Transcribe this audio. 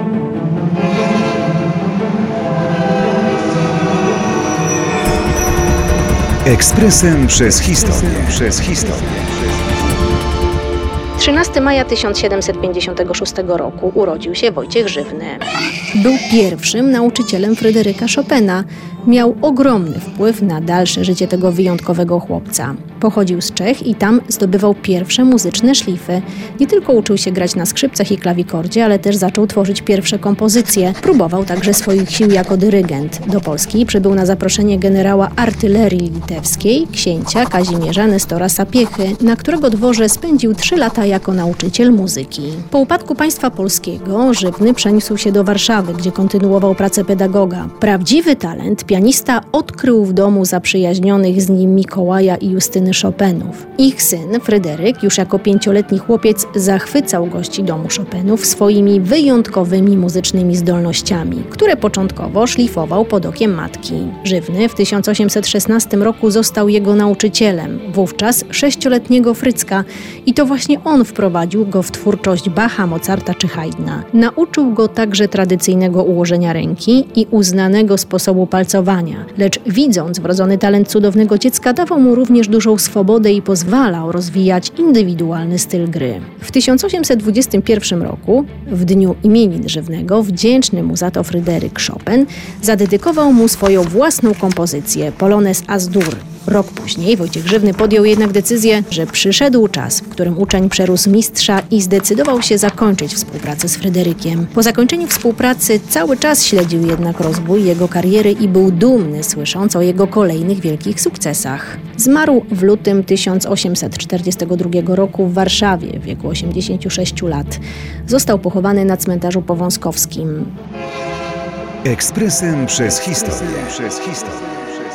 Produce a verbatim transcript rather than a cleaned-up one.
Ekspresem przez historię. Przez historię. trzynastego maja tysiąc siedemset pięćdziesiątego szóstego roku urodził się Wojciech Żywny. Był pierwszym nauczycielem Fryderyka Chopina. Miał ogromny wpływ na dalsze życie tego wyjątkowego chłopca. Pochodził z Czech i tam zdobywał pierwsze muzyczne szlify. Nie tylko uczył się grać na skrzypcach i klawikordzie, ale też zaczął tworzyć pierwsze kompozycje. Próbował także swoich sił jako dyrygent. Do Polski przybył na zaproszenie generała artylerii litewskiej, księcia Kazimierza Nestora Sapiechy, na którego dworze spędził trzy lata jako nauczyciel muzyki. Po upadku państwa polskiego Żywny przeniósł się do Warszawy, gdzie kontynuował pracę pedagoga. Prawdziwy talent pianista odkrył w domu zaprzyjaźnionych z nim Mikołaja i Justyny Chopinów. Ich syn, Fryderyk, już jako pięcioletni chłopiec zachwycał gości domu Chopinów swoimi wyjątkowymi muzycznymi zdolnościami, które początkowo szlifował pod okiem matki. Żywny w tysiąc osiemset szesnastym roku został jego nauczycielem, wówczas sześcioletniego Frycka, i to właśnie on wprowadził go w twórczość Bacha, Mozarta czy Haydna. Nauczył go także tradycyjnego ułożenia ręki i uznanego sposobu palcowania, lecz widząc wrodzony talent cudownego dziecka, dawał mu również dużą swobodę i pozwalał rozwijać indywidualny styl gry. W tysiąc osiemset dwudziestym pierwszym roku, w dniu imienin Żywnego, wdzięczny mu za to Fryderyk Chopin zadedykował mu swoją własną kompozycję Polonez Az-Dur. Rok później Wojciech Żywny podjął jednak decyzję, że przyszedł czas, w którym uczeń przerósł mistrza i zdecydował się zakończyć współpracę z Fryderykiem. Po zakończeniu współpracy cały czas śledził jednak rozwój jego kariery i był dumny, słysząc o jego kolejnych wielkich sukcesach. Zmarł w lutym tysiąc osiemset czterdziestego drugiego roku w Warszawie w wieku osiemdziesięciu sześciu lat. Został pochowany na cmentarzu powązkowskim. Ekspresem przez historię. Przez historię.